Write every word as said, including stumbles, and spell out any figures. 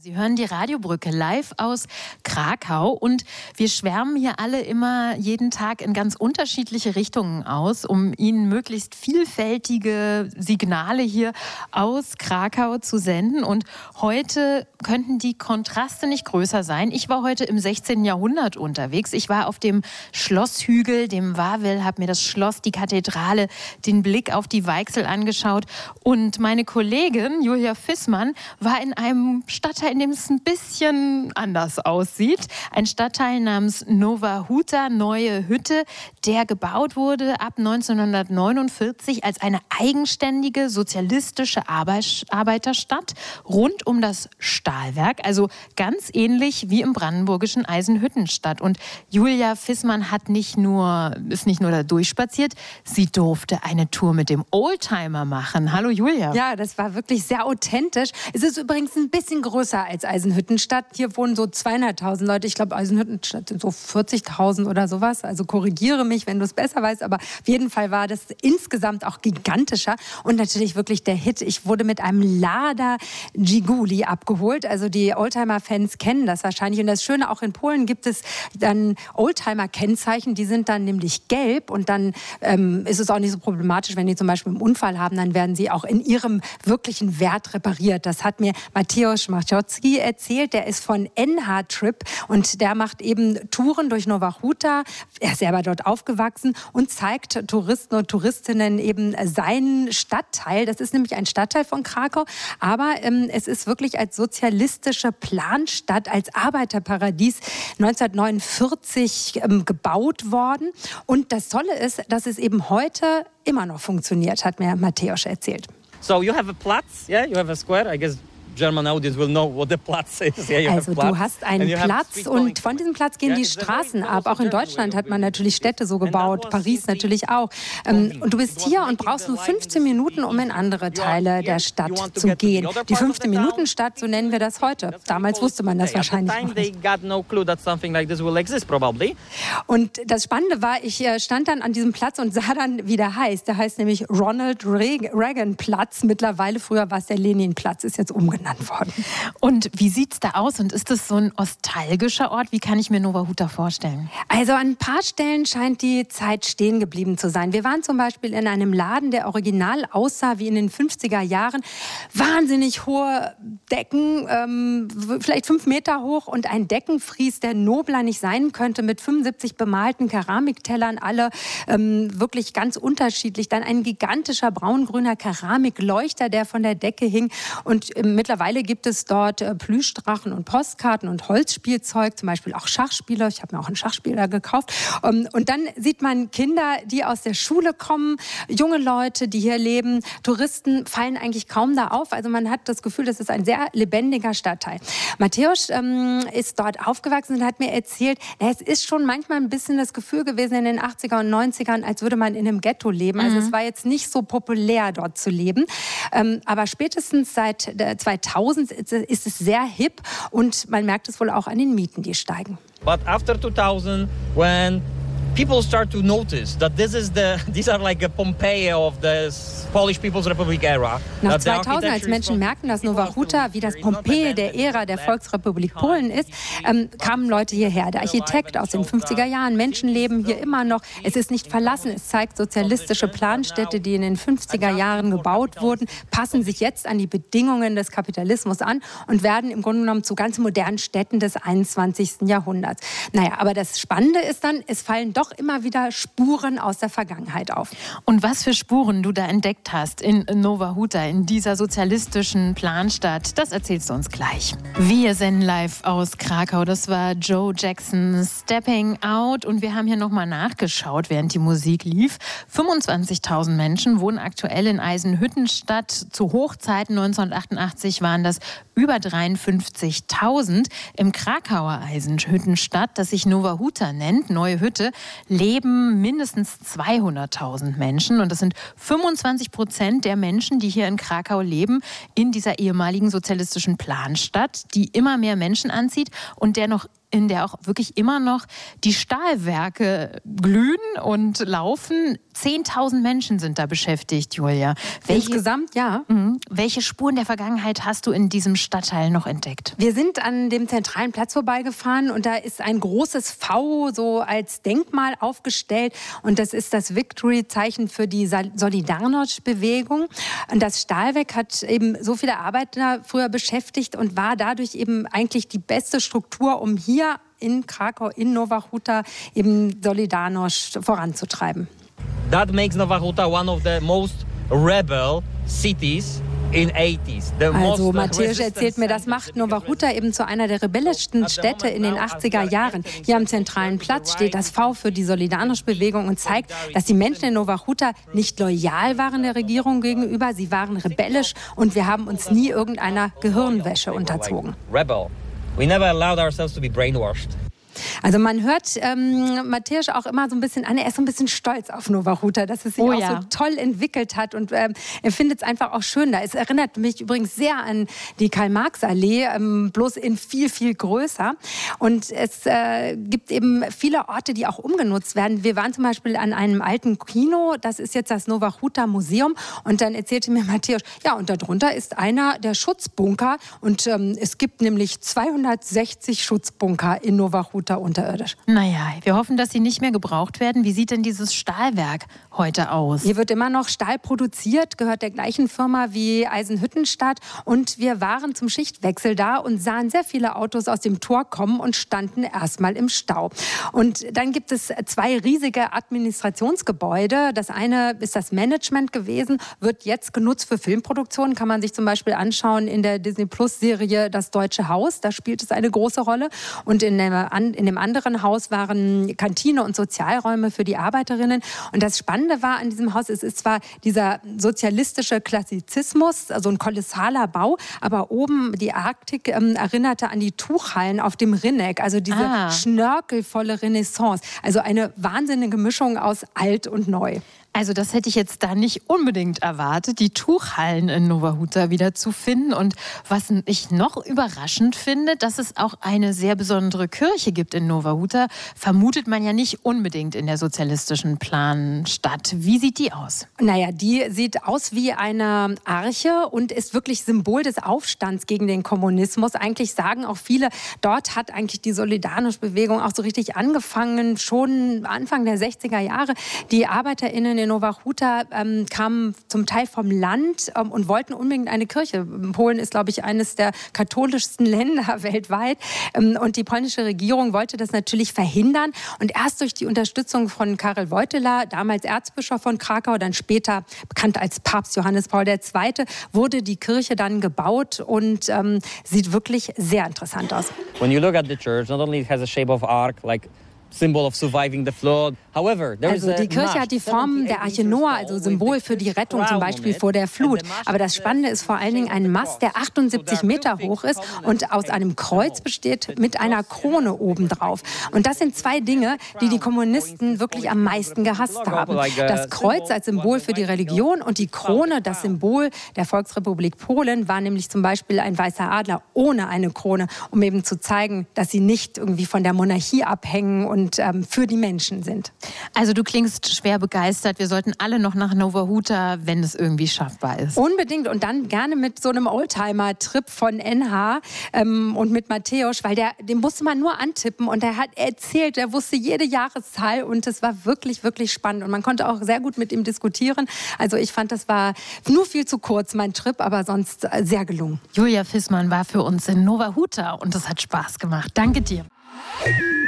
Sie hören die Radiobrücke live aus Krakau und wir schwärmen hier alle immer jeden Tag in ganz unterschiedliche Richtungen aus, um Ihnen möglichst vielfältige Signale hier aus Krakau zu senden. Und heute könnten die Kontraste nicht größer sein. Ich war heute im sechzehnten Jahrhundert unterwegs. Ich war auf dem Schlosshügel, dem Wawel, habe mir das Schloss, die Kathedrale, den Blick auf die Weichsel angeschaut. Und meine Kollegin Julia Fissmann war in einem Stadtteil, in dem es ein bisschen anders aussieht. Ein Stadtteil namens Nowa Huta, Neue Hütte, der gebaut wurde ab neunzehnhundertneunundvierzig als eine eigenständige sozialistische Arbeiterstadt rund um das Stahlwerk. Also ganz ähnlich wie im brandenburgischen Eisenhüttenstadt. Und Julia Fissmann hat nicht nur, ist nicht nur da durchspaziert, sie durfte eine Tour mit dem Oldtimer machen. Hallo Julia. Ja, das war wirklich sehr authentisch. Es ist übrigens ein bisschen größer als Eisenhüttenstadt. Hier wohnen so zweihunderttausend Leute. Ich glaube, Eisenhüttenstadt sind so vierzigtausend oder sowas. Also korrigiere mich, wenn du es besser weißt. Aber auf jeden Fall war das insgesamt auch gigantischer. Und natürlich wirklich der Hit. Ich wurde mit einem Lada Zhiguli abgeholt. Also die Oldtimer-Fans kennen das wahrscheinlich. Und das Schöne, auch in Polen gibt es dann Oldtimer-Kennzeichen. Die sind dann nämlich gelb. Und dann ähm, ist es auch nicht so problematisch, wenn die zum Beispiel einen Unfall haben. Dann werden sie auch in ihrem wirklichen Wert repariert. Das hat mir Mateusz Machocki erzählt. Der ist von N H Trip und der macht eben Touren durch Nowa Huta. Er ist selber dort aufgewachsen und zeigt Touristen und Touristinnen eben seinen Stadtteil. Das ist nämlich ein Stadtteil von Krakau, aber ähm, es ist wirklich als sozialistische Planstadt, als Arbeiterparadies neunzehnhundertneunundvierzig ähm, gebaut worden. Und das Tolle ist, dass es eben heute immer noch funktioniert, hat mir Mateusz erzählt. So you have a Platz, yeah, you have a square, I guess. German audience will know what the Platz is. Yeah, also du hast einen Platz und von diesem Platz gehen die Straßen ab. Auch in Deutschland hat man natürlich Städte so gebaut, Paris natürlich auch. Und du bist hier und brauchst nur fünfzehn Minuten, um in andere Teile der Stadt zu gehen. Die fünfzehn-Minuten-Stadt, so nennen wir das heute. Damals wusste man das wahrscheinlich noch nicht. Und das Spannende war, ich stand dann an diesem Platz und sah dann, wie der heißt. Der heißt nämlich Ronald Reagan Platz. Mittlerweile, früher war es der Leninplatz, ist jetzt umgenannt worden. Und wie sieht's da aus? Und ist das so ein nostalgischer Ort? Wie kann ich mir Nowa Huta vorstellen? Also an ein paar Stellen scheint die Zeit stehen geblieben zu sein. Wir waren zum Beispiel in einem Laden, der original aussah wie in den fünfziger Jahren. Wahnsinnig hohe Decken, ähm, vielleicht fünf Meter hoch und ein Deckenfries, der nobler nicht sein könnte, mit fünfundsiebzig bemalten Keramiktellern, alle ähm, wirklich ganz unterschiedlich. Dann ein gigantischer braungrüner Keramikleuchter, der von der Decke hing. Und äh, mittlerweile gibt es dort äh, Plüschdrachen und Postkarten und Holzspielzeug, zum Beispiel auch Schachspieler. Ich habe mir auch einen Schachspieler gekauft. Um, und dann sieht man Kinder, die aus der Schule kommen, junge Leute, die hier leben. Touristen fallen eigentlich kaum da auf. Also man hat das Gefühl, das ist ein sehr lebendiger Stadtteil. Mateusz ähm, ist dort aufgewachsen und hat mir erzählt, na, es ist schon manchmal ein bisschen das Gefühl gewesen in den achtziger und neunzigern, als würde man in einem Ghetto leben. Also mhm. es war jetzt nicht so populär, dort zu leben. Ähm, aber spätestens seit der zweitausend ist es sehr hip und man merkt es wohl auch an den Mieten, die steigen. But after two thousand, when people start to notice that this is the these are like a Pompeii of the Polish People's Republic era. Nach zweitausend, als Menschen merken, dass Nowa Huta wie das Pompeji der Ära der Volksrepublik Polen ist, ähm, kamen Leute hierher. Der Architekt aus den fünfziger Jahren, Menschen leben hier immer noch. Es ist nicht verlassen. Es zeigt sozialistische Planstädte, die in den fünfziger Jahren gebaut wurden, passen sich jetzt an die Bedingungen des Kapitalismus an und werden im Grunde genommen zu ganz modernen Städten des einundzwanzigsten Jahrhunderts. Naja, aber das Spannende ist dann, es fallen doch immer wieder Spuren aus der Vergangenheit auf. Und was für Spuren du da entdeckt hast in Nowa Huta, in dieser sozialistischen Planstadt, das erzählst du uns gleich. Wir senden live aus Krakau. Das war Joe Jackson, Stepping Out. Und wir haben hier nochmal nachgeschaut, während die Musik lief. fünfundzwanzigtausend Menschen wohnen aktuell in Eisenhüttenstadt. Zu Hochzeiten neunzehnhundertachtundachtzig waren das über dreiundfünfzigtausend. Im Krakauer Eisenhüttenstadt, das sich Nowa Huta nennt, Neue Hütte, leben mindestens zweihunderttausend Menschen. Und das sind fünfundzwanzig Prozent der Menschen, die hier in Krakau leben, in dieser ehemaligen sozialistischen Planstadt, die immer mehr Menschen anzieht und der noch in der auch wirklich immer noch die Stahlwerke glühen und laufen. zehntausend Menschen sind da beschäftigt, Julia. Welche, Insgesamt, ja. Mh, welche Spuren der Vergangenheit hast du in diesem Stadtteil noch entdeckt? Wir sind an dem zentralen Platz vorbeigefahren und da ist ein großes V so als Denkmal aufgestellt und das ist das Victory-Zeichen für die Solidarność-Bewegung. Und das Stahlwerk hat eben so viele Arbeiter früher beschäftigt und war dadurch eben eigentlich die beste Struktur, um hier in Krakau, in Nowa Huta eben Solidarność voranzutreiben. That makes Nowa Huta one of the most rebel cities in eighties. The also Mateusz erzählt mir, das macht Nowa Huta eben zu einer der rebellischsten Städte in den achtziger Jahren. Hier am zentralen Platz steht das V für die Solidarność-Bewegung und zeigt, dass die Menschen in Nowa Huta nicht loyal waren der Regierung gegenüber, sie waren rebellisch und wir haben uns nie irgendeiner Gehirnwäsche unterzogen. Rebel. We never allowed ourselves to be brainwashed. Also man hört ähm, Mateusz auch immer so ein bisschen an, er ist so ein bisschen stolz auf Nowa Huta, dass es sich oh, auch ja. so toll entwickelt hat und ähm, er findet es einfach auch schön da. Es erinnert mich übrigens sehr an die Karl-Marx-Allee, ähm, bloß in viel, viel größer. Und es äh, gibt eben viele Orte, die auch umgenutzt werden. Wir waren zum Beispiel an einem alten Kino, das ist jetzt das Nowa Huta Museum und dann erzählte mir Mateusz, ja und darunter ist einer der Schutzbunker und ähm, es gibt nämlich zweihundertsechzig Schutzbunker in Nowa Huta unterirdisch. Naja, wir hoffen, dass sie nicht mehr gebraucht werden. Wie sieht denn dieses Stahlwerk heute aus? Hier wird immer noch Stahl produziert, gehört der gleichen Firma wie Eisenhüttenstadt. Und wir waren zum Schichtwechsel da und sahen sehr viele Autos aus dem Tor kommen und standen erstmal im Stau. Und dann gibt es zwei riesige Administrationsgebäude. Das eine ist das Management gewesen, wird jetzt genutzt für Filmproduktionen. Kann man sich zum Beispiel anschauen in der Disney-Plus-Serie Das Deutsche Haus. Da spielt es eine große Rolle. Und in der In dem anderen Haus waren Kantine und Sozialräume für die Arbeiterinnen. Und das Spannende war an diesem Haus, es ist zwar dieser sozialistische Klassizismus, also ein kolossaler Bau, aber oben die Arktik ähm, erinnerte an die Tuchhallen auf dem Rinneck, also diese ah. schnörkelvolle Renaissance. Also eine wahnsinnige Mischung aus alt und neu. Also das hätte ich jetzt da nicht unbedingt erwartet, die Tuchhallen in Nowa Huta wieder zu finden. Und was ich noch überraschend finde, dass es auch eine sehr besondere Kirche gibt in Nowa Huta, vermutet man ja nicht unbedingt in der sozialistischen Planstadt. Wie sieht die aus? Naja, die sieht aus wie eine Arche und ist wirklich Symbol des Aufstands gegen den Kommunismus. Eigentlich sagen auch viele, dort hat eigentlich die Solidarność-Bewegung auch so richtig angefangen, schon Anfang der sechziger Jahre. Die ArbeiterInnen in Nowa Huta ähm, kamen zum Teil vom Land ähm, und wollten unbedingt eine Kirche. Polen ist, glaube ich, eines der katholischsten Länder weltweit. Ähm, und die polnische Regierung wollte das natürlich verhindern. Und erst durch die Unterstützung von Karel Wojtyła, damals Erzbischof von Krakau, dann später bekannt als Papst Johannes Paul der Zweite, wurde die Kirche dann gebaut und ähm, sieht wirklich sehr interessant aus. When you look at the church, not only it has a shape of ark, like symbol of surviving the flood. However, there also die Kirche hat die Form der Arche Noah, also Symbol für die Rettung zum Beispiel vor der Flut. Aber das Spannende ist vor allen Dingen ein Mast, der achtundsiebzig Meter hoch ist und aus einem Kreuz besteht mit einer Krone obendrauf. Und das sind zwei Dinge, die die Kommunisten wirklich am meisten gehasst haben. Das Kreuz als Symbol für die Religion und die Krone, das Symbol der Volksrepublik Polen, war nämlich zum Beispiel ein weißer Adler ohne eine Krone, um eben zu zeigen, dass sie nicht irgendwie von der Monarchie abhängen und und ähm, für die Menschen sind. Also du klingst schwer begeistert. Wir sollten alle noch nach Nowa Huta, wenn es irgendwie schaffbar ist. Unbedingt und dann gerne mit so einem Oldtimer-Trip von N H ähm, und mit Mateusz, weil der, den musste man nur antippen und er hat erzählt, er wusste jede Jahreszahl und es war wirklich, wirklich spannend und man konnte auch sehr gut mit ihm diskutieren. Also ich fand, das war nur viel zu kurz, mein Trip, aber sonst sehr gelungen. Julia Fissmann war für uns in Nowa Huta und es hat Spaß gemacht. Danke dir.